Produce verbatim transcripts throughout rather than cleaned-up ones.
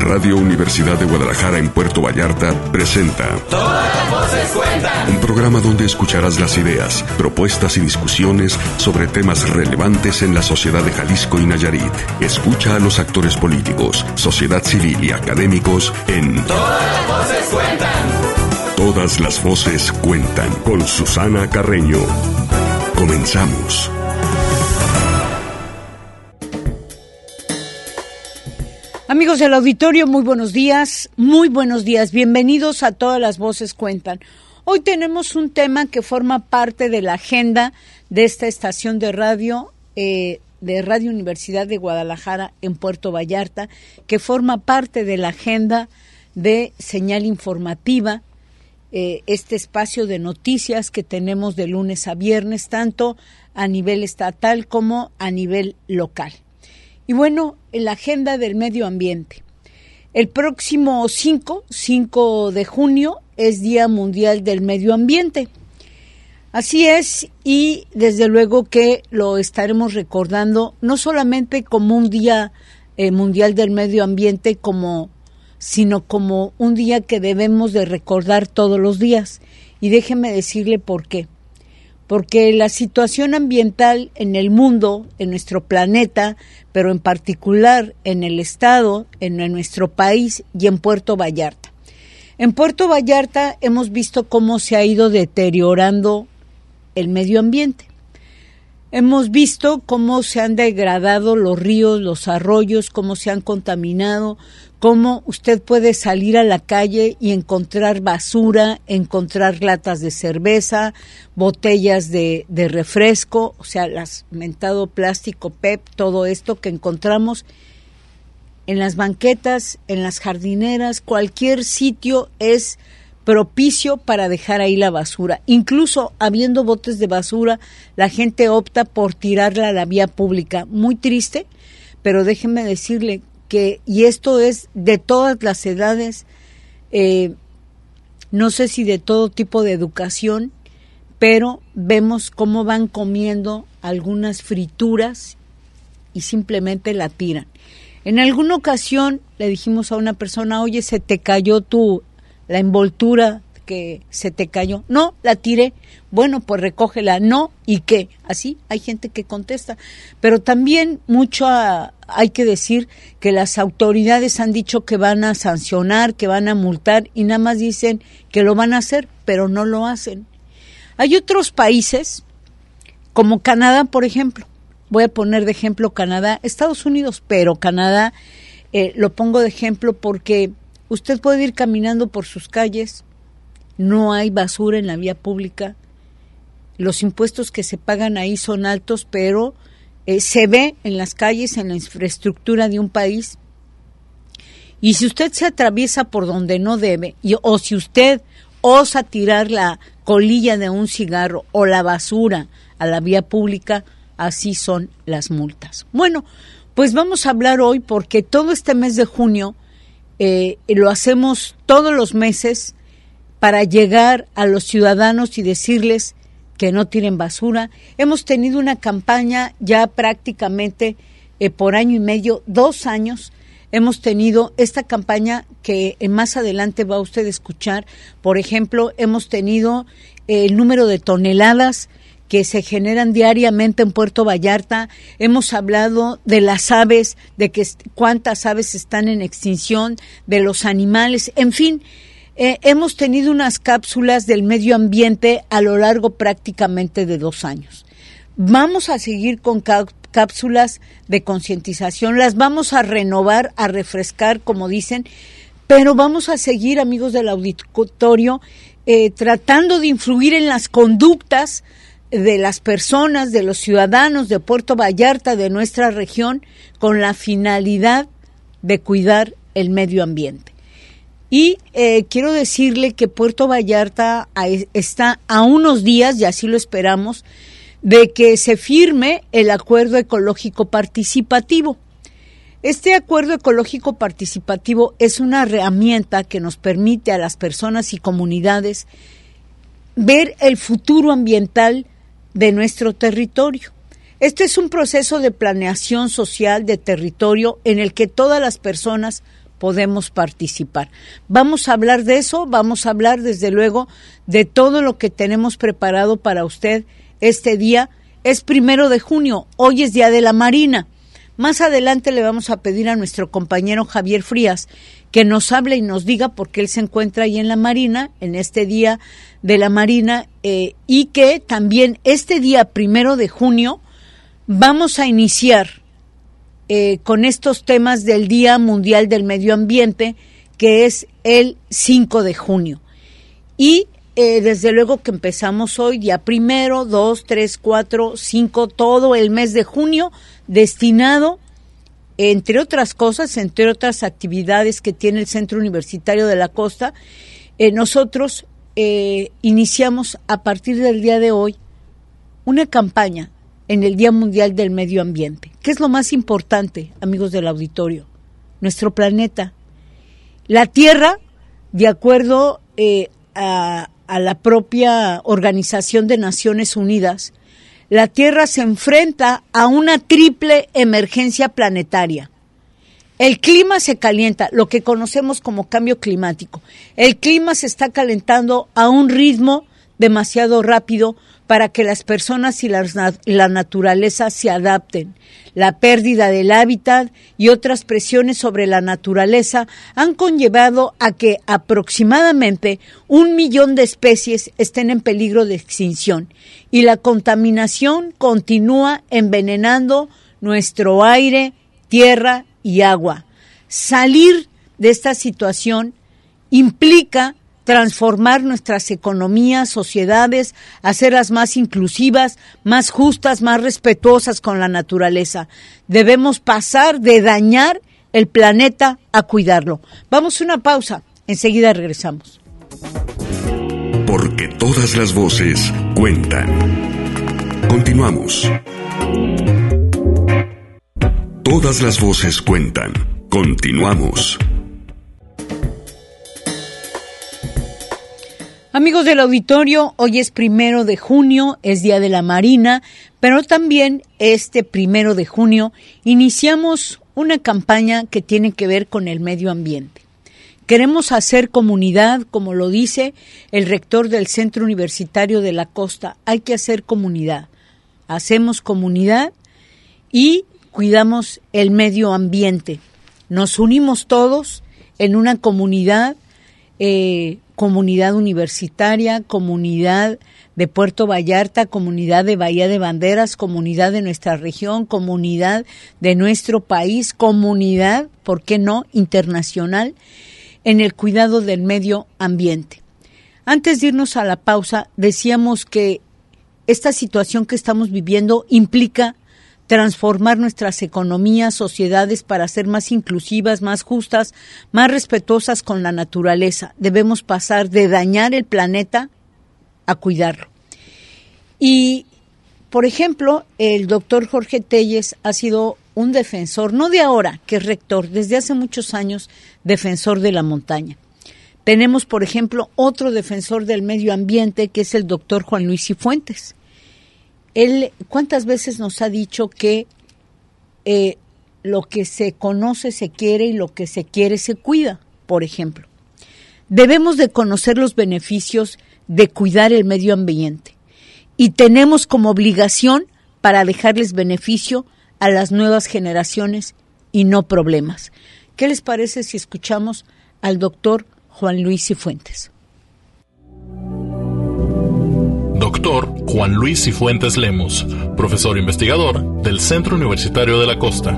Radio Universidad de Guadalajara en Puerto Vallarta presenta Todas las voces cuentan. Un programa donde escucharás las ideas, propuestas y discusiones sobre temas relevantes en la sociedad de Jalisco y Nayarit. Escucha a los actores políticos, sociedad civil y académicos en Todas las voces cuentan. Todas las voces cuentan con Susana Carreño. Comenzamos. Amigos del auditorio, muy buenos días, muy buenos días, bienvenidos a Todas las Voces Cuentan. Hoy tenemos un tema que forma parte de la agenda de esta estación de radio, eh, de Radio Universidad de Guadalajara en Puerto Vallarta, que forma parte de la agenda de Señal Informativa, eh, este espacio de noticias que tenemos de lunes a viernes, tanto a nivel estatal como a nivel local. Y bueno, en la agenda del medio ambiente. El próximo cinco de junio es Día Mundial del Medio Ambiente. Así es, y desde luego que lo estaremos recordando no solamente como un Día eh, Mundial del Medio Ambiente, como, sino como un día que debemos de recordar todos los días. Y déjeme decirle por qué. Porque la situación ambiental en el mundo, en nuestro planeta, pero en particular en el estado, en nuestro país y en Puerto Vallarta. En Puerto Vallarta hemos visto cómo se ha ido deteriorando el medio ambiente. Hemos visto cómo se han degradado los ríos, los arroyos, cómo se han contaminado, cómo usted puede salir a la calle y encontrar basura, encontrar latas de cerveza, botellas de, de refresco, o sea, las mentado plástico P E T, todo esto que encontramos en las banquetas, en las jardineras, cualquier sitio es propicio para dejar ahí la basura. Incluso habiendo botes de basura, la gente opta por tirarla a la vía pública. Muy triste, pero déjenme decirle que, y esto es de todas las edades, eh, no sé si de todo tipo de educación, pero vemos cómo van comiendo algunas frituras y simplemente la tiran. En alguna ocasión le dijimos a una persona, oye, se te cayó tu, la envoltura que se te cayó. No, la tiré. Bueno, pues recógela. No, ¿y qué? Así hay gente que contesta. Pero también mucho a, hay que decir que las autoridades han dicho que van a sancionar, que van a multar y nada más dicen que lo van a hacer, pero no lo hacen. Hay otros países, como Canadá, por ejemplo. Voy a poner de ejemplo Canadá, Estados Unidos, pero Canadá eh, lo pongo de ejemplo porque usted puede ir caminando por sus calles, no hay basura en la vía pública, los impuestos que se pagan ahí son altos, pero eh, se ve en las calles, en la infraestructura de un país. Y si usted se atraviesa por donde no debe, y, o si usted osa tirar la colilla de un cigarro o la basura a la vía pública, así son las multas. Bueno, pues vamos a hablar hoy porque todo este mes de junio eh, lo hacemos todos los meses para llegar a los ciudadanos y decirles que no tiren basura. Hemos tenido una campaña ya prácticamente eh, por año y medio, dos años. Hemos tenido esta campaña que eh, más adelante va usted a escuchar. Por ejemplo, hemos tenido eh, el número de toneladas que se generan diariamente en Puerto Vallarta. Hemos hablado de las aves, de que cuántas aves están en extinción, de los animales, en fin, eh, hemos tenido unas cápsulas del medio ambiente a lo largo prácticamente de dos años. Vamos a seguir con cá- cápsulas de concientización, las vamos a renovar, a refrescar, como dicen, pero vamos a seguir, amigos del auditorio, eh, tratando de influir en las conductas de las personas, de los ciudadanos de Puerto Vallarta, de nuestra región, con la finalidad de cuidar el medio ambiente. Y eh, quiero decirle que Puerto Vallarta a, está a unos días, y así lo esperamos, de que se firme el Acuerdo Ecológico Participativo. Este Acuerdo Ecológico Participativo es una herramienta que nos permite a las personas y comunidades ver el futuro ambiental de nuestro territorio. Este es un proceso de planeación social de territorio en el que todas las personas podemos participar. Vamos a hablar de eso, vamos a hablar desde luego de todo lo que tenemos preparado para usted este día. Es primero de junio, hoy es Día de la Marina. Más adelante le vamos a pedir a nuestro compañero Javier Frías que nos hable y nos diga por qué él se encuentra ahí en la Marina, en este Día de la Marina, eh, y que también este día primero de junio vamos a iniciar eh, con estos temas del Día Mundial del Medio Ambiente, que es el cinco de junio. Y eh, desde luego que empezamos hoy, día primero, dos, tres, cuatro, cinco, todo el mes de junio, destinado, entre otras cosas, entre otras actividades que tiene el Centro Universitario de la Costa, eh, nosotros eh, iniciamos a partir del día de hoy una campaña en el Día Mundial del Medio Ambiente. ¿Qué es lo más importante, amigos del auditorio? Nuestro planeta. La Tierra, de acuerdo eh, a, a la propia Organización de Naciones Unidas, la Tierra se enfrenta a una triple emergencia planetaria. El clima se calienta, lo que conocemos como cambio climático. El clima se está calentando a un ritmo demasiado rápido para que las personas y la, la naturaleza se adapten. La pérdida del hábitat y otras presiones sobre la naturaleza han conllevado a que aproximadamente un millón de especies estén en peligro de extinción y la contaminación continúa envenenando nuestro aire, tierra y agua. Salir de esta situación implica transformar nuestras economías, sociedades, hacerlas más inclusivas, más justas, más respetuosas con la naturaleza. Debemos pasar de dañar el planeta a cuidarlo. Vamos a una pausa, enseguida regresamos. Porque todas las voces cuentan. Continuamos. Todas las voces cuentan. Continuamos. Amigos del auditorio, hoy es primero de junio, es Día de la Marina, pero también este primero de junio iniciamos una campaña que tiene que ver con el medio ambiente. Queremos hacer comunidad, como lo dice el rector del Centro Universitario de la Costa, hay que hacer comunidad. Hacemos comunidad y cuidamos el medio ambiente. Nos unimos todos en una comunidad eh, comunidad universitaria, comunidad de Puerto Vallarta, comunidad de Bahía de Banderas, comunidad de nuestra región, comunidad de nuestro país, comunidad, ¿por qué no?, internacional, en el cuidado del medio ambiente. Antes de irnos a la pausa, decíamos que esta situación que estamos viviendo implica transformar nuestras economías, sociedades para ser más inclusivas, más justas, más respetuosas con la naturaleza. Debemos pasar de dañar el planeta a cuidarlo. Y, por ejemplo, el doctor Jorge Telles ha sido un defensor, no de ahora, que es rector, desde hace muchos años, defensor de la montaña. Tenemos, por ejemplo, otro defensor del medio ambiente, que es el doctor Juan Luis Cifuentes. Él, ¿cuántas veces nos ha dicho que eh, lo que se conoce se quiere y lo que se quiere se cuida, por ejemplo? Debemos de conocer los beneficios de cuidar el medio ambiente y tenemos como obligación para dejarles beneficio a las nuevas generaciones y no problemas. ¿Qué les parece si escuchamos al doctor Juan Luis Cifuentes? Doctor Juan Luis Cifuentes Lemos, profesor investigador del Centro Universitario de la Costa.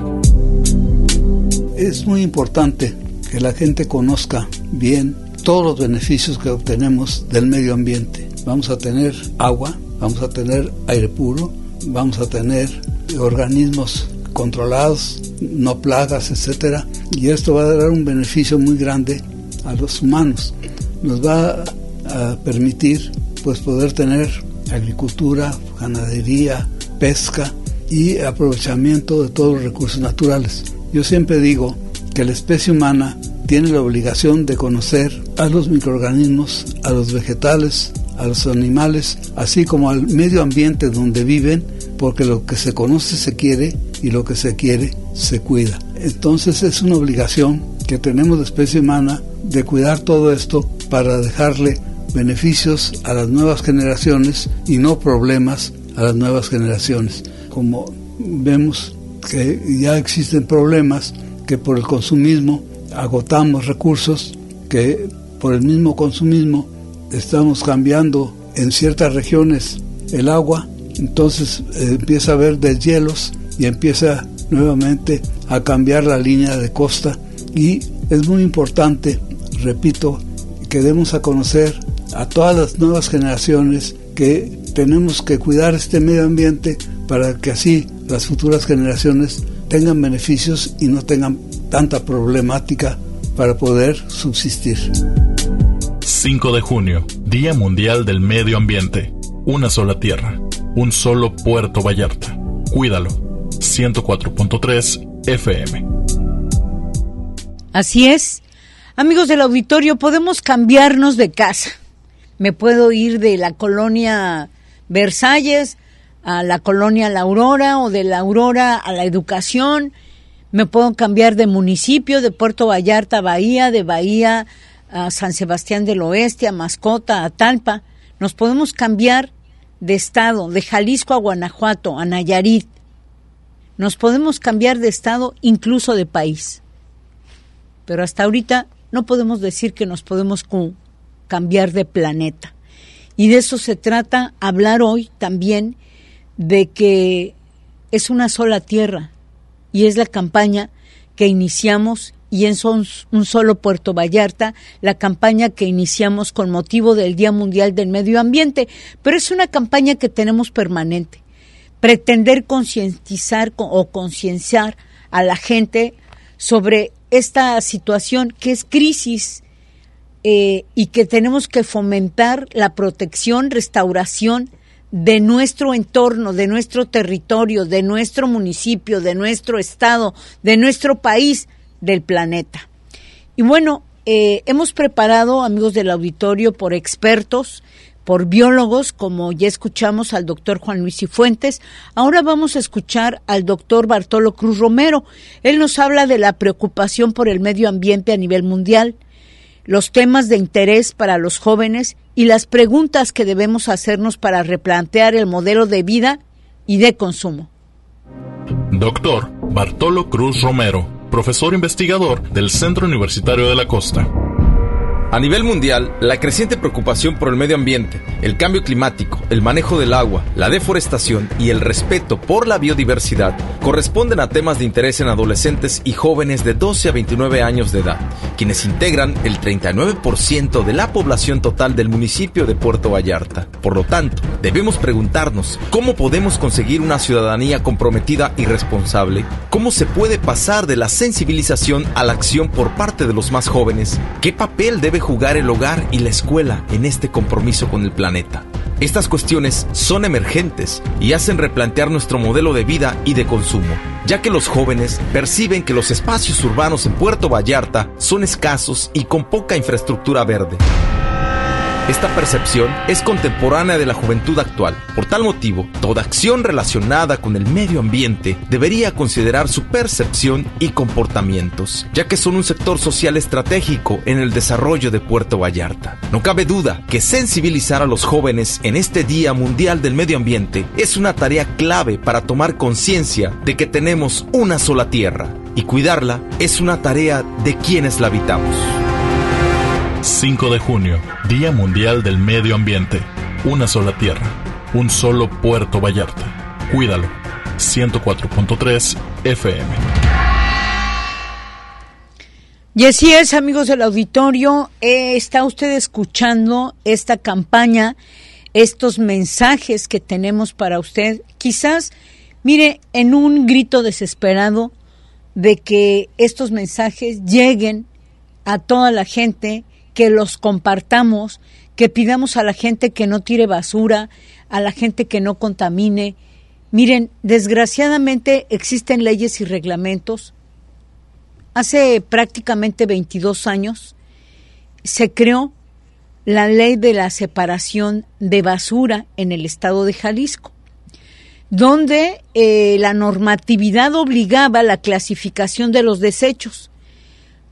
Es muy importante que la gente conozca bien todos los beneficios que obtenemos del medio ambiente. Vamos a tener agua, vamos a tener aire puro, vamos a tener organismos controlados, no plagas, etcétera, y esto va a dar un beneficio muy grande a los humanos. Nos va a permitir pues poder tener agricultura, ganadería, pesca y aprovechamiento de todos los recursos naturales. Yo siempre digo que la especie humana tiene la obligación de conocer a los microorganismos, a los vegetales, a los animales, así como al medio ambiente donde viven, porque lo que se conoce se quiere y lo que se quiere se cuida. Entonces es una obligación que tenemos de especie humana de cuidar todo esto para dejarle beneficios a las nuevas generaciones y no problemas a las nuevas generaciones. Como vemos que ya existen problemas, que por el consumismo agotamos recursos, que por el mismo consumismo estamos cambiando en ciertas regiones el agua, entonces eh, empieza a haber deshielos y empieza nuevamente a cambiar la línea de costa, y es muy importante, repito, que demos a conocer a todas las nuevas generaciones que tenemos que cuidar este medio ambiente para que así las futuras generaciones tengan beneficios y no tengan tanta problemática para poder subsistir. cinco de junio, Día Mundial del Medio Ambiente. Una sola tierra, un solo Puerto Vallarta. Cuídalo. ciento cuatro punto tres F M. Así es. Amigos del auditorio, podemos cambiarnos de casa. Me puedo ir de la colonia Versalles a la colonia La Aurora, o de La Aurora a La Educación. Me puedo cambiar de municipio, de Puerto Vallarta a Bahía, de Bahía a San Sebastián del Oeste, a Mascota, a Talpa. Nos podemos cambiar de estado, de Jalisco a Guanajuato, a Nayarit. Nos podemos cambiar de estado, incluso de país. Pero hasta ahorita no podemos decir que nos podemos cambiar de planeta. Y de eso se trata hablar hoy también, de que es una sola tierra, y es la campaña que iniciamos, y en son un solo Puerto Vallarta, la campaña que iniciamos con motivo del Día Mundial del Medio Ambiente, pero es una campaña que tenemos permanente. Pretender concientizar o concienciar a la gente sobre esta situación que es crisis, eh, y que tenemos que fomentar la protección, restauración de nuestro entorno, de nuestro territorio, de nuestro municipio, de nuestro estado, de nuestro país, del planeta. Y bueno, eh, hemos preparado, amigos del auditorio, por expertos, por biólogos, como ya escuchamos al doctor Juan Luis Cifuentes. Ahora vamos a escuchar al doctor Bartolo Cruz Romero. Él nos habla de la preocupación por el medio ambiente a nivel mundial, los temas de interés para los jóvenes y las preguntas que debemos hacernos para replantear el modelo de vida y de consumo. Doctor Bartolo Cruz Romero, profesor investigador del Centro Universitario de la Costa. A nivel mundial, la creciente preocupación por el medio ambiente, el cambio climático, el manejo del agua, la deforestación y el respeto por la biodiversidad corresponden a temas de interés en adolescentes y jóvenes de doce a veintinueve años de edad, quienes integran el treinta y nueve por ciento de la población total del municipio de Puerto Vallarta. Por lo tanto, debemos preguntarnos cómo podemos conseguir una ciudadanía comprometida y responsable, cómo se puede pasar de la sensibilización a la acción por parte de los más jóvenes, qué papel debe jugar el hogar y la escuela en este compromiso con el planeta. Estas cuestiones son emergentes y hacen replantear nuestro modelo de vida y de consumo, ya que los jóvenes perciben que los espacios urbanos en Puerto Vallarta son escasos y con poca infraestructura verde. Esta percepción es contemporánea de la juventud actual. Por tal motivo, toda acción relacionada con el medio ambiente debería considerar su percepción y comportamientos, ya que son un sector social estratégico en el desarrollo de Puerto Vallarta. No cabe duda que sensibilizar a los jóvenes en este Día Mundial del Medio Ambiente es una tarea clave para tomar conciencia de que tenemos una sola tierra, y cuidarla es una tarea de quienes la habitamos. cinco de junio, Día Mundial del Medio Ambiente. Una sola tierra, un solo Puerto Vallarta. Cuídalo. ciento cuatro punto tres F M. Y así es, amigos del auditorio, eh, está usted escuchando esta campaña, estos mensajes que tenemos para usted. Quizás, mire, en un grito desesperado de que estos mensajes lleguen a toda la gente, que los compartamos, que pidamos a la gente que no tire basura, a la gente que no contamine. Miren, desgraciadamente existen leyes y reglamentos. Hace prácticamente veintidós años se creó la ley de la separación de basura en el estado de Jalisco, donde eh, la normatividad obligaba la clasificación de los desechos.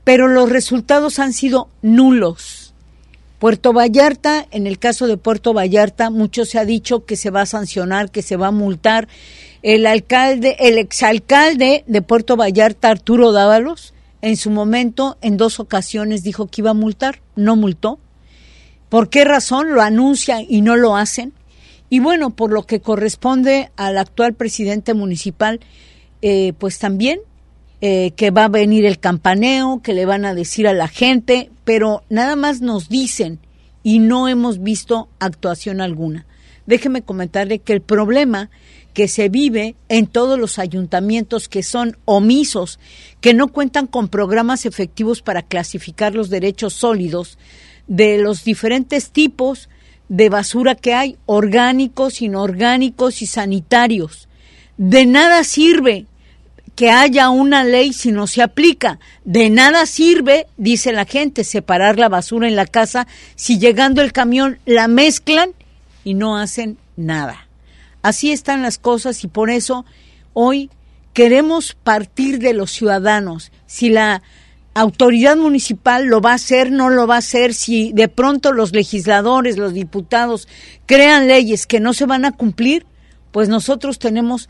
pero los resultados han sido nulos. Puerto Vallarta, en el caso de Puerto Vallarta, mucho se ha dicho que se va a sancionar, que se va a multar. El alcalde, el exalcalde de Puerto Vallarta, Arturo Dávalos, en su momento, en dos ocasiones dijo que iba a multar, no multó. ¿Por qué razón? Lo anuncian y no lo hacen. Y bueno, por lo que corresponde al actual presidente municipal, eh, pues también eh, que va a venir el campaneo, que le van a decir a la gente, pero nada más nos dicen y no hemos visto actuación alguna. Déjeme comentarle que el problema que se vive en todos los ayuntamientos que son omisos, que no cuentan con programas efectivos para clasificar los derechos sólidos de los diferentes tipos de basura que hay, orgánicos, inorgánicos y sanitarios. De nada sirve que haya una ley si no se aplica. De nada sirve, dice la gente, separar la basura en la casa si llegando el camión la mezclan y no hacen nada. Así están las cosas y por eso hoy queremos partir de los ciudadanos. Si la autoridad municipal lo va a hacer, no lo va a hacer, si de pronto los legisladores, los diputados crean leyes que no se van a cumplir, pues nosotros tenemos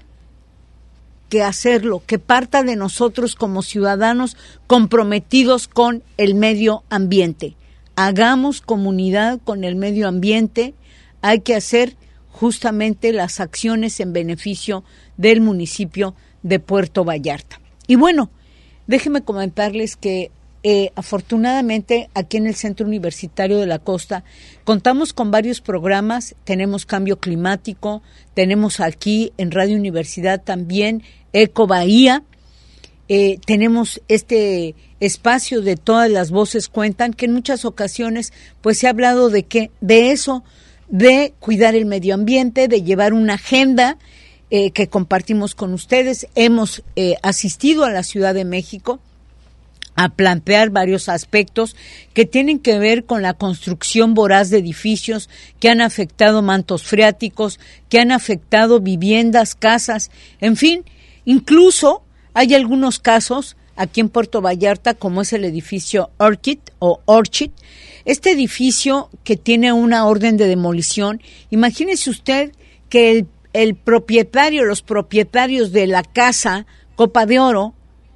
que hacerlo, que parta de nosotros como ciudadanos comprometidos con el medio ambiente. Hagamos comunidad con el medio ambiente, hay que hacer justamente las acciones en beneficio del municipio de Puerto Vallarta. Y bueno, déjenme comentarles que eh, afortunadamente aquí en el Centro Universitario de la Costa contamos con varios programas, tenemos Cambio Climático, tenemos aquí en Radio Universidad también Eco Bahía, eh, tenemos este espacio de Todas las Voces Cuentan, que en muchas ocasiones pues se ha hablado de que de eso, de cuidar el medio ambiente, de llevar una agenda Eh, que compartimos con ustedes. Hemos eh, asistido a la Ciudad de México a plantear varios aspectos que tienen que ver con la construcción voraz de edificios que han afectado mantos freáticos, que han afectado viviendas, casas, en fin, incluso hay algunos casos aquí en Puerto Vallarta, como es el edificio Orchid o Orchid, este edificio que tiene una orden de demolición. Imagínese usted que el el propietario, los propietarios de la casa Copa de Oro,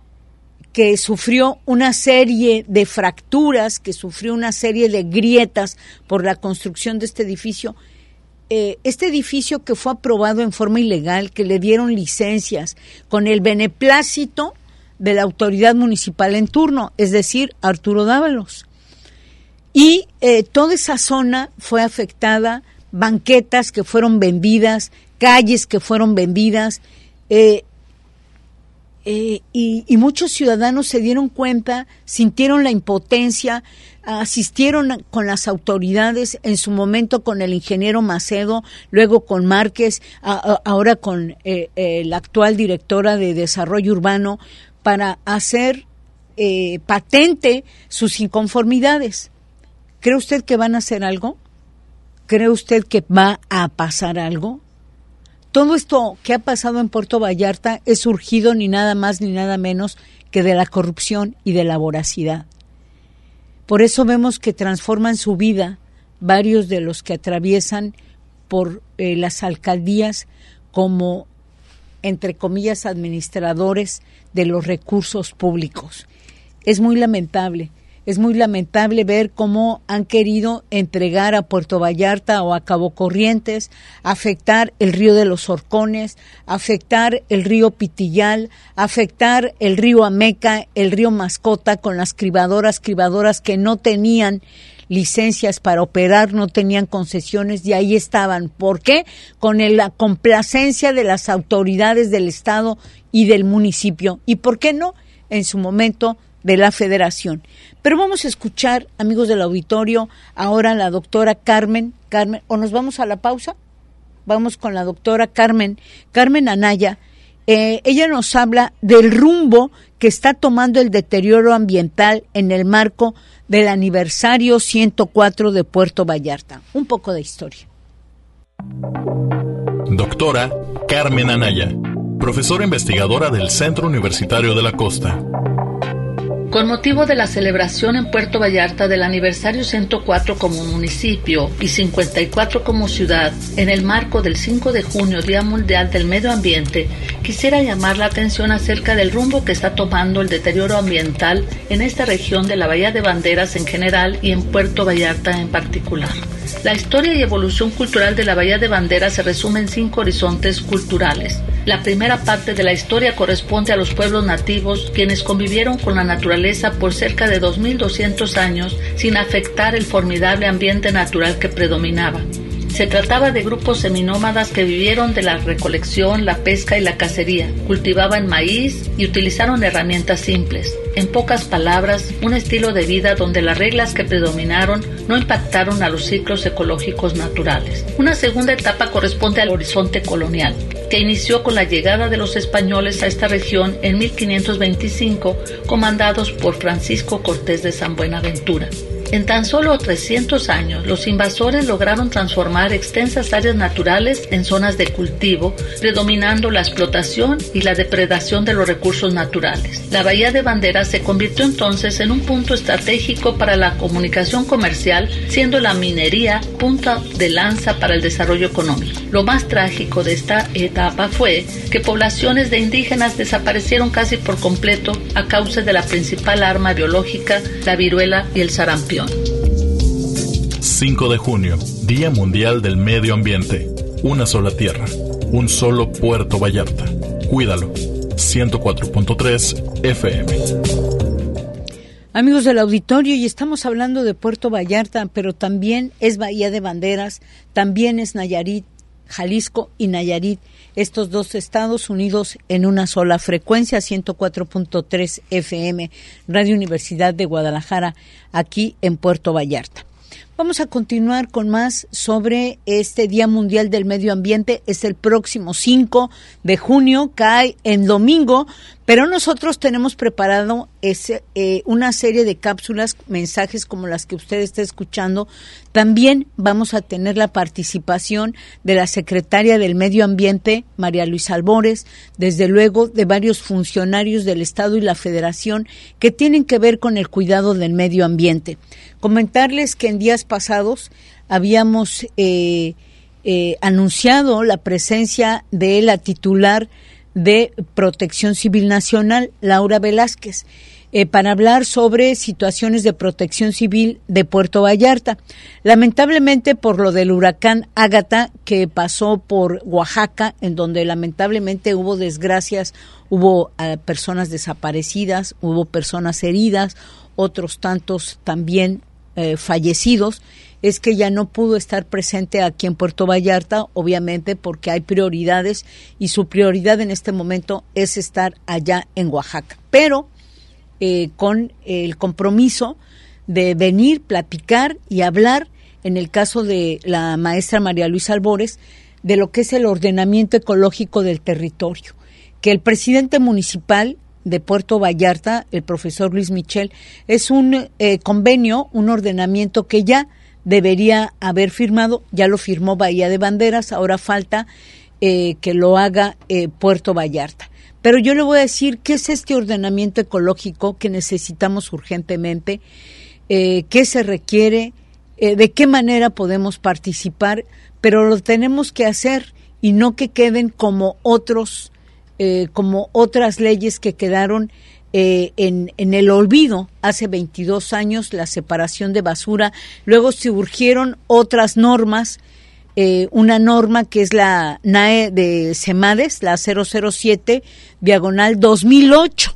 que sufrió una serie de fracturas, que sufrió una serie de grietas por la construcción de este edificio, eh, este edificio que fue aprobado en forma ilegal, que le dieron licencias con el beneplácito de la autoridad municipal en turno, es decir, Arturo Dávalos. Y eh, toda esa zona fue afectada, banquetas que fueron vendidas, calles que fueron vendidas, eh, eh, y, y muchos ciudadanos se dieron cuenta, sintieron la impotencia, asistieron con las autoridades, en su momento con el ingeniero Macedo, luego con Márquez, a, a, ahora con eh, eh, la actual directora de Desarrollo Urbano, para hacer eh, patente sus inconformidades. ¿Cree usted que van a hacer algo? ¿Cree usted que va a pasar algo? Todo esto que ha pasado en Puerto Vallarta es surgido ni nada más ni nada menos que de la corrupción y de la voracidad. Por eso vemos que transforman su vida varios de los que atraviesan por eh, las alcaldías como, entre comillas, administradores de los recursos públicos. Es muy lamentable. Es muy lamentable ver cómo han querido entregar a Puerto Vallarta o a Cabo Corrientes, afectar el río de los Horcones, afectar el río Pitillal, afectar el río Ameca, el río Mascota, con las cribadoras, cribadoras que no tenían licencias para operar, no tenían concesiones y ahí estaban. ¿Por qué? Con la complacencia de las autoridades del Estado y del municipio. ¿Y por qué no? En su momento de la Federación. Pero vamos a escuchar, amigos del auditorio, ahora la doctora Carmen, Carmen, o nos vamos a la pausa, vamos con la doctora Carmen, Carmen Anaya. Eh, ella nos habla del rumbo que está tomando el deterioro ambiental en el marco del aniversario ciento cuatro de Puerto Vallarta. Un poco de historia. Doctora Carmen Anaya, profesora investigadora del Centro Universitario de la Costa. Con motivo de la celebración en Puerto Vallarta del aniversario ciento cuatro como municipio y cincuenta y cuatro como ciudad, en el marco del cinco de junio, Día Mundial del Medio Ambiente, quisiera llamar la atención acerca del rumbo que está tomando el deterioro ambiental en esta región de la Bahía de Banderas en general y en Puerto Vallarta en particular. La historia y evolución cultural de la Bahía de Banderas se resume en cinco horizontes culturales. La primera parte de la historia corresponde a los pueblos nativos, quienes convivieron con la naturaleza por cerca de dos mil doscientos años sin afectar el formidable ambiente natural que predominaba. Se trataba de grupos seminómadas que vivieron de la recolección, la pesca y la cacería, cultivaban maíz y utilizaron herramientas simples. En pocas palabras, un estilo de vida donde las reglas que predominaron no impactaron a los ciclos ecológicos naturales. Una segunda etapa corresponde al horizonte colonial, que inició con la llegada de los españoles a esta región en mil quinientos veinticinco, comandados por Francisco Cortés de San Buenaventura. En tan solo trescientos años, los invasores lograron transformar extensas áreas naturales en zonas de cultivo, predominando la explotación y la depredación de los recursos naturales. La Bahía de Banderas se convirtió entonces en un punto estratégico para la comunicación comercial, siendo la minería punta de lanza para el desarrollo económico. Lo más trágico de esta etapa fue que poblaciones de indígenas desaparecieron casi por completo a causa de la principal arma biológica, la viruela y el sarampión. cinco de junio, Día Mundial del Medio Ambiente. Una sola tierra, un solo Puerto Vallarta. Cuídalo. ciento cuatro punto tres F M. Amigos del auditorio, y estamos hablando de Puerto Vallarta, pero también es Bahía de Banderas, también es Nayarit, Jalisco y Nayarit, estos dos estados unidos en una sola frecuencia, ciento cuatro punto tres F M, Radio Universidad de Guadalajara, aquí en Puerto Vallarta. Vamos a continuar con más sobre este Día Mundial del Medio Ambiente. Es el próximo cinco de junio, cae en domingo, pero nosotros tenemos preparado ese, eh, una serie de cápsulas, mensajes como las que usted está escuchando. También vamos a tener la participación de la secretaria del Medio Ambiente, María Luisa Albores, desde luego de varios funcionarios del Estado y la Federación que tienen que ver con el cuidado del medio ambiente. Comentarles que en días pasados habíamos eh, eh, anunciado la presencia de la titular de Protección Civil Nacional, Laura Velázquez, eh, para hablar sobre situaciones de protección civil de Puerto Vallarta. Lamentablemente, por lo del huracán Ágata que pasó por Oaxaca, en donde lamentablemente hubo desgracias, hubo eh, personas desaparecidas, hubo personas heridas, otros tantos también eh, fallecidos, es que ya no pudo estar presente aquí en Puerto Vallarta, obviamente porque hay prioridades y su prioridad en este momento es estar allá en Oaxaca, pero eh, con el compromiso de venir, platicar y hablar, en el caso de la maestra María Luisa Albores, de lo que es el ordenamiento ecológico del territorio, que el presidente municipal de Puerto Vallarta, el profesor Luis Michel, es un eh, convenio, un ordenamiento que ya debería haber firmado, ya lo firmó Bahía de Banderas, ahora falta eh, que lo haga eh, Puerto Vallarta. Pero yo le voy a decir qué es este ordenamiento ecológico que necesitamos urgentemente, eh, qué se requiere, eh, de qué manera podemos participar, pero lo tenemos que hacer y no que queden como otros, eh, como otras leyes que quedaron Eh, en, en el olvido hace veintidós años, la separación de basura. Luego surgieron otras normas, eh, una norma que es la N A E de CEMADES, la cero cero siete, diagonal dos mil ocho.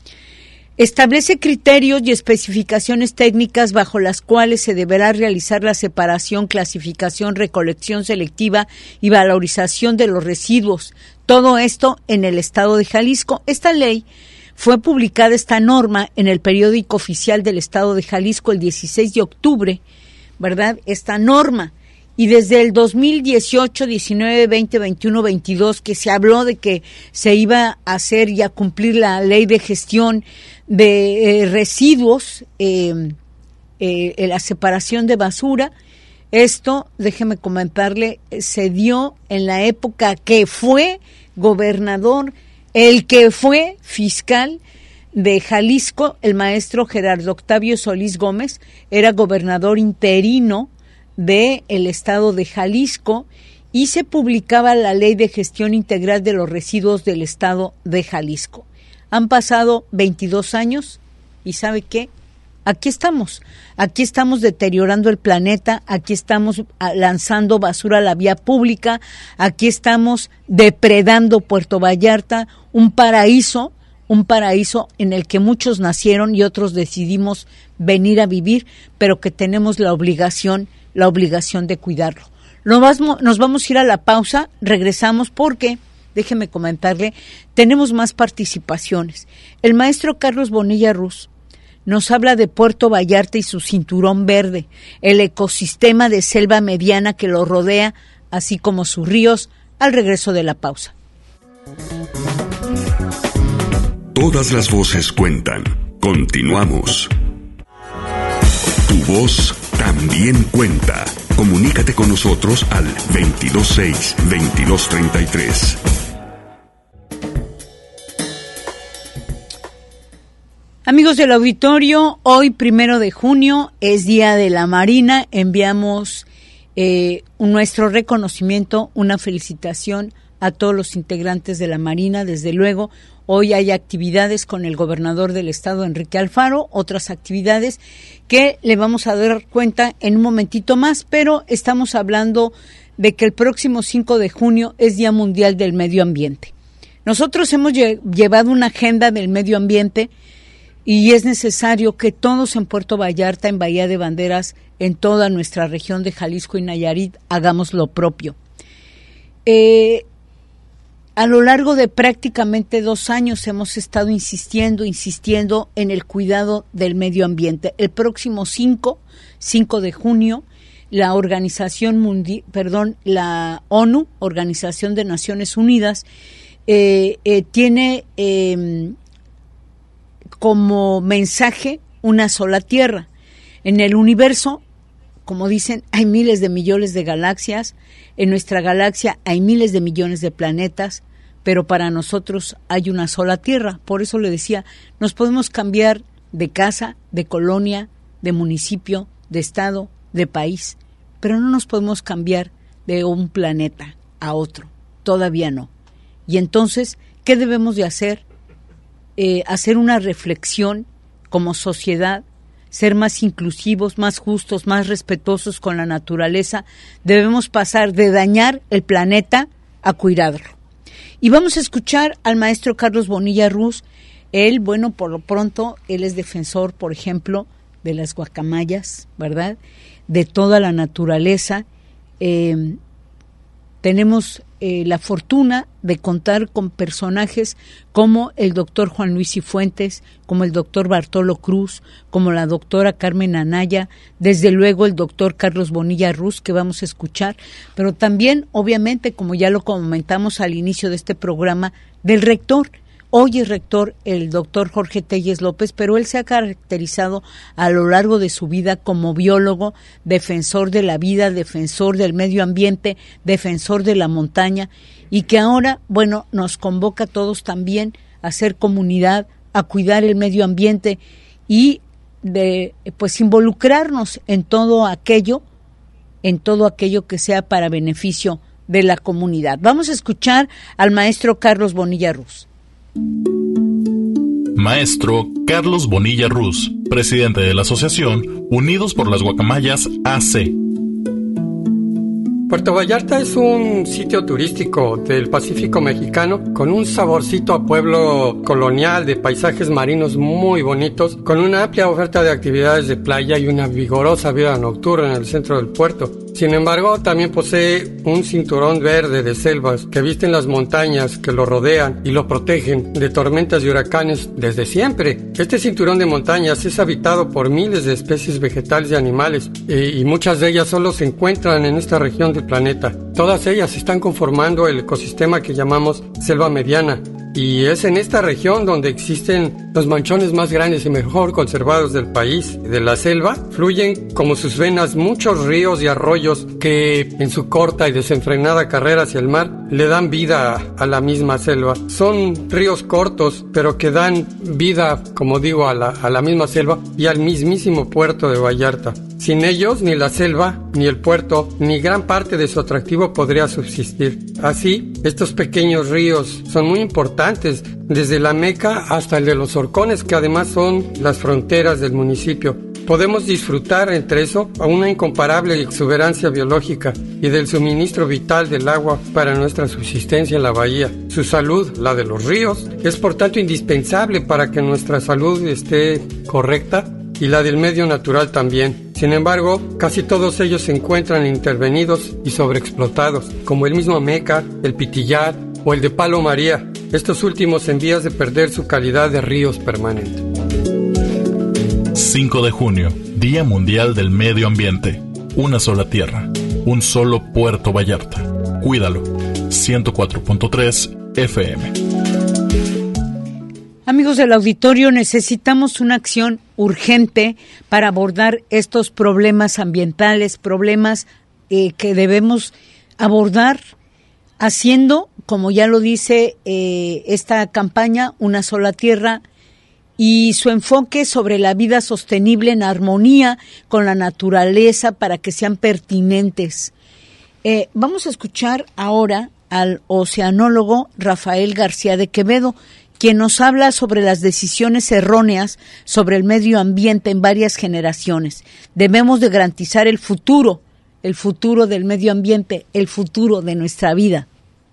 Establece criterios y especificaciones técnicas bajo las cuales se deberá realizar la separación, clasificación, recolección selectiva y valorización de los residuos. Todo esto en el estado de Jalisco. Esta ley fue publicada, esta norma, en el periódico oficial del Estado de Jalisco el dieciséis de octubre, ¿verdad? Esta norma. Y desde el dos mil dieciocho, diecinueve, veinte, veintiuno, veintidós, que se habló de que se iba a hacer y a cumplir la ley de gestión de eh, residuos, eh, eh, la separación de basura. Esto, déjeme comentarle, se dio en la época que fue gobernador el que fue fiscal de Jalisco, el maestro Gerardo Octavio Solís Gómez, era gobernador interino del estado de Jalisco y se publicaba la Ley de Gestión Integral de los Residuos del estado de Jalisco. Han pasado veintidós años y ¿sabe qué? Aquí estamos, aquí estamos deteriorando el planeta, aquí estamos lanzando basura a la vía pública, aquí estamos depredando Puerto Vallarta, un paraíso, un paraíso en el que muchos nacieron y otros decidimos venir a vivir, pero que tenemos la obligación, la obligación de cuidarlo. Nos vamos, nos vamos a ir a la pausa, regresamos porque, déjeme comentarle, tenemos más participaciones. El maestro Carlos Bonilla Ruz nos habla de Puerto Vallarta y su cinturón verde, el ecosistema de selva mediana que lo rodea, así como sus ríos, al regreso de la pausa. Todas las voces cuentan. Continuamos. Tu voz también cuenta. Comunícate con nosotros al veintidós seis, veintidós treinta y tres. Amigos del auditorio, hoy primero de junio es Día de la Marina. Enviamos eh, un, nuestro reconocimiento, una felicitación a todos los integrantes de la Marina. Desde luego, hoy hay actividades con el gobernador del estado, Enrique Alfaro, otras actividades que le vamos a dar cuenta en un momentito más, pero estamos hablando de que el próximo cinco de junio es Día Mundial del Medio Ambiente. Nosotros hemos lle- llevado una agenda del medio ambiente y es necesario que todos en Puerto Vallarta, en Bahía de Banderas, en toda nuestra región de Jalisco y Nayarit, hagamos lo propio. Eh, a lo largo de prácticamente dos años hemos estado insistiendo, insistiendo en el cuidado del medio ambiente. El próximo cinco de junio, la Organización Mundial, perdón, la ONU, Organización de Naciones Unidas, eh, eh, tiene eh, como mensaje una sola tierra. En el universo, como dicen, hay miles de millones de galaxias. En nuestra galaxia hay miles de millones de planetas, pero para nosotros hay una sola tierra. Por eso le decía, nos podemos cambiar de casa, de colonia, de municipio, de estado, de país, pero no nos podemos cambiar de un planeta a otro. Todavía no. Y entonces, ¿qué debemos de hacer? Eh, hacer una reflexión como sociedad, ser más inclusivos, más justos, más respetuosos con la naturaleza. Debemos pasar de dañar el planeta a cuidarlo. Y vamos a escuchar al maestro Carlos Bonilla Ruz. Él, bueno, por lo pronto, él es defensor, por ejemplo, de las guacamayas, ¿verdad? De toda la naturaleza. Eh, tenemos eh, la fortuna de contar con personajes como el doctor Juan Luis Cifuentes, como el doctor Bartolo Cruz, como la doctora Carmen Anaya, desde luego el doctor Carlos Bonilla Ruz, que vamos a escuchar, pero también, obviamente, como ya lo comentamos al inicio de este programa, del rector. Hoy es rector el doctor Jorge Telles López, pero él se ha caracterizado a lo largo de su vida como biólogo, defensor de la vida, defensor del medio ambiente, defensor de la montaña, y que ahora, bueno, nos convoca a todos también a hacer comunidad, a cuidar el medio ambiente y de, pues, involucrarnos en todo aquello, en todo aquello que sea para beneficio de la comunidad. Vamos a escuchar al maestro Carlos Bonilla Ruz. Maestro Carlos Bonilla Ruz, presidente de la asociación Unidos por las Guacamayas A C. Puerto Vallarta es un sitio turístico del Pacífico mexicano con un saborcito a pueblo colonial de paisajes marinos muy bonitos, con una amplia oferta de actividades de playa y una vigorosa vida nocturna en el centro del puerto. Sin embargo, también posee un cinturón verde de selvas que visten las montañas que lo rodean y lo protegen de tormentas y huracanes desde siempre. Este cinturón de montañas es habitado por miles de especies vegetales y animales y, y muchas de ellas solo se encuentran en esta región del planeta. Todas ellas están conformando el ecosistema que llamamos selva mediana. Y es en esta región donde existen los manchones más grandes y mejor conservados del país. De la selva fluyen como sus venas muchos ríos y arroyos que en su corta y desenfrenada carrera hacia el mar le dan vida a, a la misma selva. Son ríos cortos, pero que dan vida, como digo, a la, a la misma selva y al mismísimo puerto de Vallarta. Sin ellos, ni la selva, ni el puerto, ni gran parte de su atractivo podría subsistir. Así, estos pequeños ríos son muy importantes, desde la Meca hasta el de los Horcones, que además son las fronteras del municipio. Podemos disfrutar entre eso a una incomparable exuberancia biológica y del suministro vital del agua para nuestra subsistencia en la bahía. Su salud, la de los ríos, es por tanto indispensable para que nuestra salud esté correcta y la del medio natural también. Sin embargo, casi todos ellos se encuentran intervenidos y sobreexplotados, como el mismo Meca, el Pitillar o el de Palo María, estos últimos en vías de perder su calidad de ríos permanente. cinco de junio, Día Mundial del Medio Ambiente. Una sola tierra, un solo Puerto Vallarta. Cuídalo. ciento cuatro punto tres F M. Amigos del auditorio, necesitamos una acción urgente para abordar estos problemas ambientales, problemas eh, que debemos abordar haciendo, como ya lo dice eh, esta campaña, Una sola tierra, y su enfoque sobre la vida sostenible en armonía con la naturaleza para que sean pertinentes. Eh, vamos a escuchar ahora al oceanólogo Rafael García de Quevedo, quien nos habla sobre las decisiones erróneas sobre el medio ambiente en varias generaciones. Debemos de garantizar el futuro, el futuro del medio ambiente, el futuro de nuestra vida.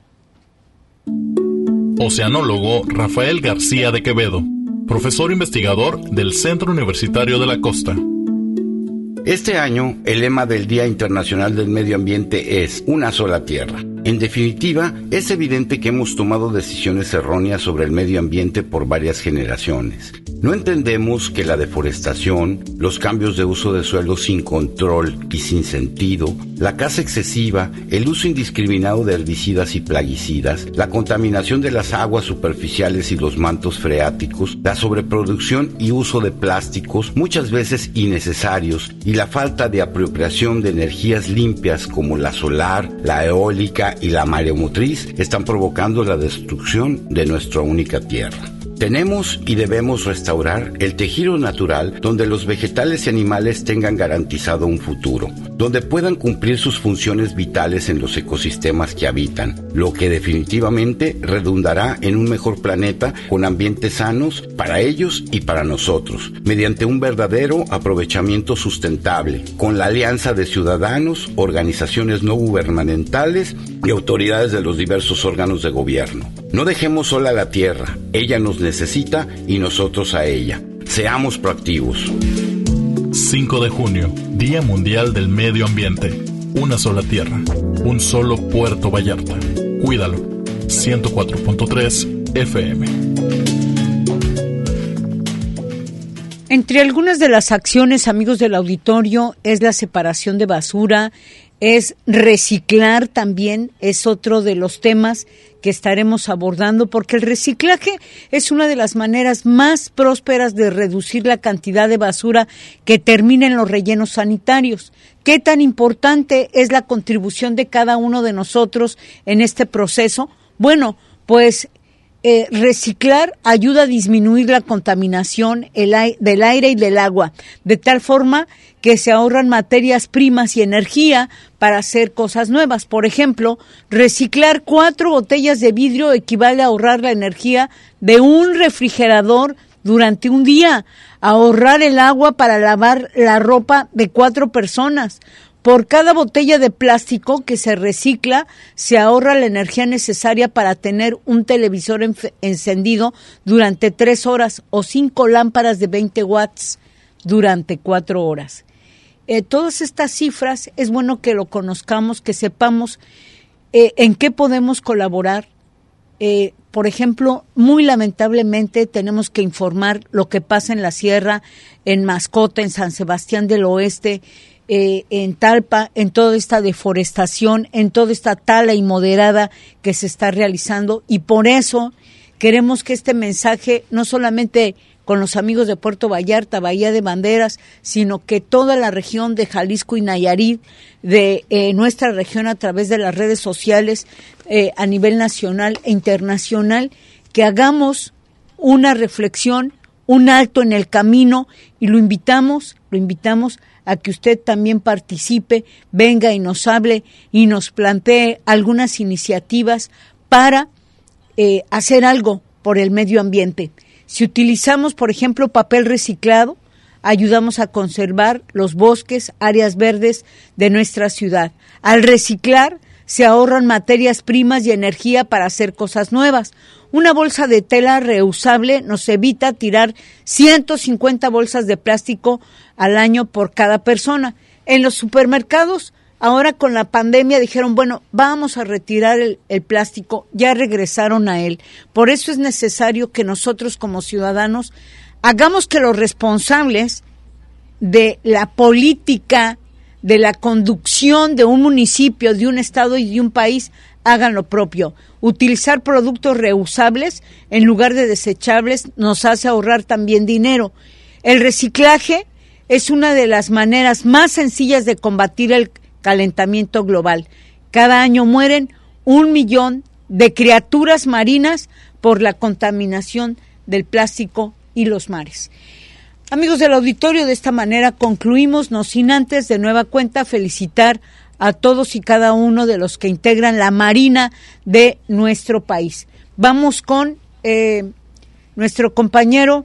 Oceanólogo Rafael García de Quevedo, profesor investigador del Centro Universitario de la Costa. Este año, el lema del Día Internacional del Medio Ambiente es Una sola tierra. En definitiva, es evidente que hemos tomado decisiones erróneas sobre el medio ambiente por varias generaciones. No entendemos que la deforestación, los cambios de uso de suelo sin control y sin sentido, la caza excesiva, el uso indiscriminado de herbicidas y plaguicidas, la contaminación de las aguas superficiales y los mantos freáticos, la sobreproducción y uso de plásticos, muchas veces innecesarios, y la falta de apropiación de energías limpias como la solar, la eólica y la mareomotriz están provocando la destrucción de nuestra única tierra. Tenemos y debemos restaurar el tejido natural donde los vegetales y animales tengan garantizado un futuro, donde puedan cumplir sus funciones vitales en los ecosistemas que habitan, lo que definitivamente redundará en un mejor planeta con ambientes sanos para ellos y para nosotros, mediante un verdadero aprovechamiento sustentable, con la alianza de ciudadanos, organizaciones no gubernamentales y autoridades de los diversos órganos de gobierno. No dejemos sola la tierra, ella nos necesita y nosotros a ella. Seamos proactivos. cinco de junio, Día Mundial del Medio Ambiente. Una sola tierra, un solo Puerto Vallarta. Cuídalo. ciento cuatro punto tres F M. Entre algunas de las acciones, amigos del auditorio, es la separación de basura, es reciclar también, es otro de los temas que estaremos abordando, porque el reciclaje es una de las maneras más prósperas de reducir la cantidad de basura que termina en los rellenos sanitarios. ¿Qué tan importante es la contribución de cada uno de nosotros en este proceso? Bueno, pues Eh, reciclar ayuda a disminuir la contaminación el ai- del aire y del agua, de tal forma que se ahorran materias primas y energía para hacer cosas nuevas. Por ejemplo, reciclar cuatro botellas de vidrio equivale a ahorrar la energía de un refrigerador durante un día, ahorrar el agua para lavar la ropa de cuatro personas. Por cada botella de plástico que se recicla, se ahorra la energía necesaria para tener un televisor enf- encendido durante tres horas o cinco lámparas de veinte watts durante cuatro horas. Eh, todas estas cifras es bueno que lo conozcamos, que sepamos eh, en qué podemos colaborar. Eh, por ejemplo, muy lamentablemente tenemos que informar lo que pasa en la sierra, en Mascota, en San Sebastián del Oeste, Eh, en Talpa, en toda esta deforestación, en toda esta tala inmoderada que se está realizando, y por eso Queremos que este mensaje no solamente con los amigos de Puerto Vallarta, Bahía de Banderas, sino que toda la región de Jalisco y Nayarit, de eh, nuestra región a través de las redes sociales eh, a nivel nacional e internacional, que hagamos una reflexión, un alto en el camino, y lo invitamos, lo invitamos a que usted también participe, venga y nos hable y nos plantee algunas iniciativas para eh, hacer algo por el medio ambiente. Si utilizamos, por ejemplo, papel reciclado, ayudamos a conservar los bosques, áreas verdes de nuestra ciudad. Al reciclar, se ahorran materias primas y energía para hacer cosas nuevas. Una bolsa de tela reusable nos evita tirar ciento cincuenta bolsas de plástico al año por cada persona. En los supermercados, ahora con la pandemia dijeron, bueno, vamos a retirar el, el plástico, ya regresaron a él. Por eso es necesario que nosotros como ciudadanos hagamos que los responsables de la política, de la conducción de un municipio, de un estado y de un país, hagan lo propio. Utilizar productos reusables en lugar de desechables nos hace ahorrar también dinero. El reciclaje es una de las maneras más sencillas de combatir el calentamiento global. Cada año mueren un millón de criaturas marinas por la contaminación del plástico y los mares. Amigos del auditorio, de esta manera concluimos, no sin antes de nueva cuenta felicitar a todos y cada uno de los que integran la Marina de nuestro país. Vamos con eh, nuestro compañero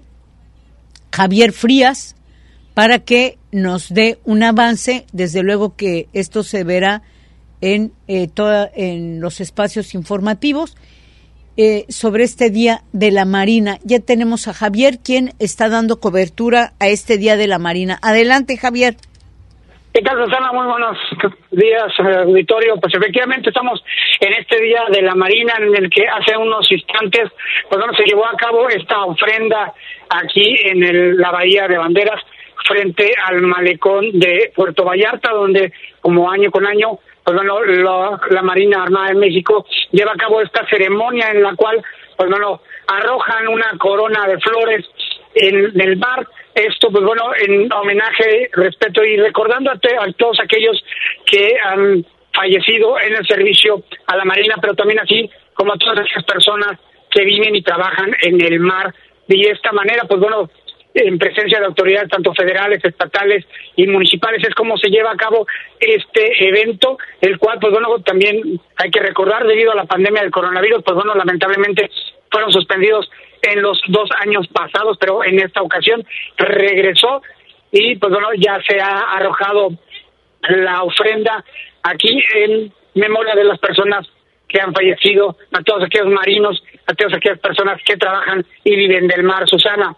Javier Frías para que nos dé un avance. Desde luego que esto se verá en, eh, toda, en los espacios informativos eh, sobre este Día de la Marina. Ya tenemos a Javier, quien está dando cobertura a este Día de la Marina. Adelante, Javier. ¿Qué tal, Susana? Muy buenos días, auditorio. Pues efectivamente estamos en este Día de la Marina, en el que hace unos instantes pues bueno, se llevó a cabo esta ofrenda aquí en el, la Bahía de Banderas, frente al malecón de Puerto Vallarta, donde como año con año, pues bueno, lo, la Marina Armada de México lleva a cabo esta ceremonia en la cual, pues bueno, arrojan una corona de flores en el mar. Esto, pues bueno, en homenaje, respeto y recordando a, te, a todos aquellos que han fallecido en el servicio a la Marina, pero también así como a todas esas personas que viven y trabajan en el mar. Y de esta manera, pues bueno, en presencia de autoridades tanto federales, estatales y municipales, es como se lleva a cabo este evento, el cual, pues bueno, también hay que recordar, debido a la pandemia del coronavirus, pues bueno, lamentablemente fueron suspendidos en los dos años pasados, pero en esta ocasión regresó y pues bueno, ya se ha arrojado la ofrenda aquí en memoria de las personas que han fallecido, a todos aquellos marinos, a todas aquellas personas que trabajan y viven del mar. Susana.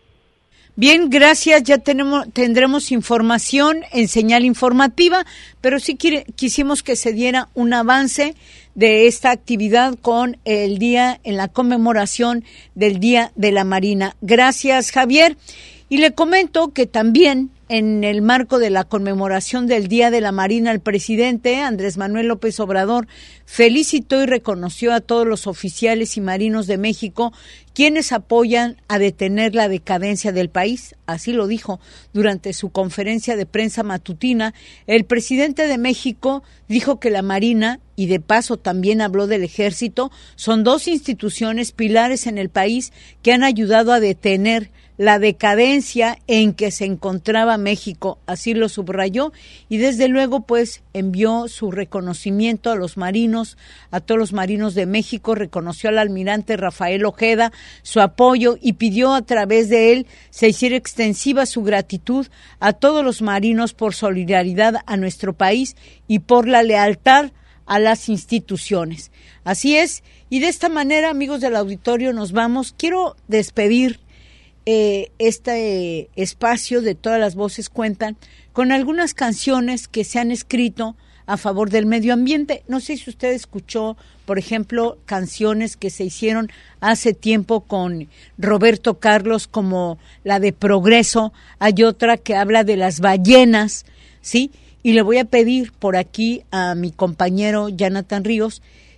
Bien, gracias. Ya tenemos, tendremos información en señal informativa, pero sí quiere, quisimos que se diera un avance de esta actividad con el día, en la conmemoración del Día de la Marina. Gracias, Javier. Y le comento que también en el marco de la conmemoración del Día de la Marina, el presidente Andrés Manuel López Obrador felicitó y reconoció a todos los oficiales y marinos de México quienes apoyan a detener la decadencia del país. Así lo dijo durante su conferencia de prensa matutina. El presidente de México dijo que la Marina, y de paso también habló del Ejército, son dos instituciones pilares en el país que han ayudado a detener la decadencia en que se encontraba México, así lo subrayó, y desde luego pues envió su reconocimiento a los marinos, a todos los marinos de México, reconoció al almirante Rafael Ojeda su apoyo y pidió a través de él se hiciera extensiva su gratitud a todos los marinos por solidaridad a nuestro país y por la lealtad a las instituciones. Así es, y de esta manera, amigos del auditorio, nos vamos. Quiero despedir Eh, este eh, espacio de Todas las Voces Cuentan con algunas canciones que se han escrito a favor del medio ambiente. No sé si usted escuchó, por ejemplo, canciones que se hicieron hace tiempo con Roberto Carlos, como la de Progreso. Hay otra que habla de las ballenas, ¿sí? Y le voy a pedir por aquí a mi compañero Jonathan Ríos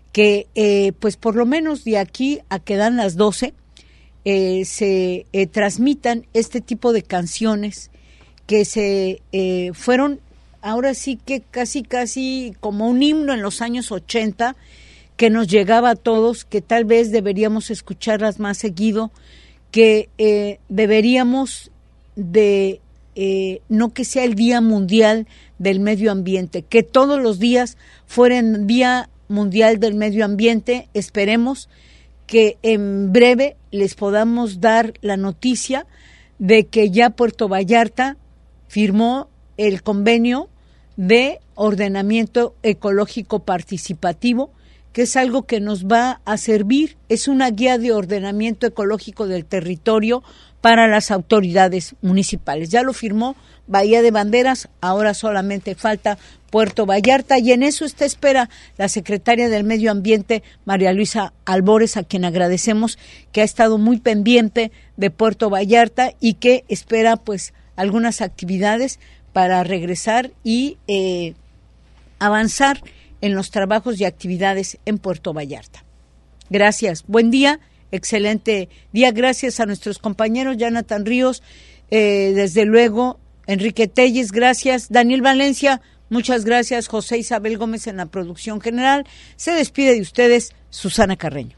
que eh, pues por lo menos de aquí a que dan las doce eh, se eh, transmitan este tipo de canciones que se eh, fueron ahora sí que casi casi como un himno en los años ochenta, que nos llegaba a todos, que tal vez deberíamos escucharlas más seguido, que eh, deberíamos de eh, no que sea el Día Mundial del Medio Ambiente, que todos los días fueran Día Mundial del Medio Ambiente. Esperemos que en breve les podamos dar la noticia de que ya Puerto Vallarta firmó el convenio de ordenamiento ecológico participativo, que es algo que nos va a servir, es una guía de ordenamiento ecológico del territorio para las autoridades municipales. Ya lo firmó Bahía de Banderas, ahora solamente falta Puerto Vallarta, y en eso está espera la secretaria del Medio Ambiente, María Luisa Albores, a quien agradecemos, que ha estado muy pendiente de Puerto Vallarta y que espera pues algunas actividades para regresar y eh, avanzar en los trabajos y actividades en Puerto Vallarta. Gracias, buen día, excelente día, gracias a nuestros compañeros, Jonathan Ríos, eh, desde luego, Enrique Telles, gracias, Daniel Valencia, muchas gracias, José Isabel Gómez en la producción general, se despide de ustedes, Susana Carreño.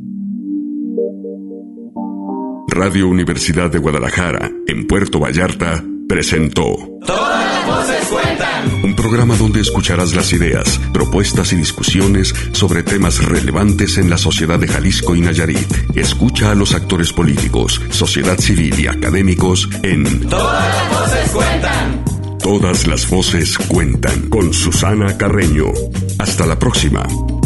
Radio Universidad de Guadalajara, en Puerto Vallarta, presentó Todas las voces cuentan. Un programa donde escucharás las ideas, propuestas y discusiones sobre temas relevantes en la sociedad de Jalisco y Nayarit. Escucha a los actores políticos, sociedad civil y académicos en Todas las voces cuentan. Todas las voces cuentan con Susana Carreño. Hasta la próxima.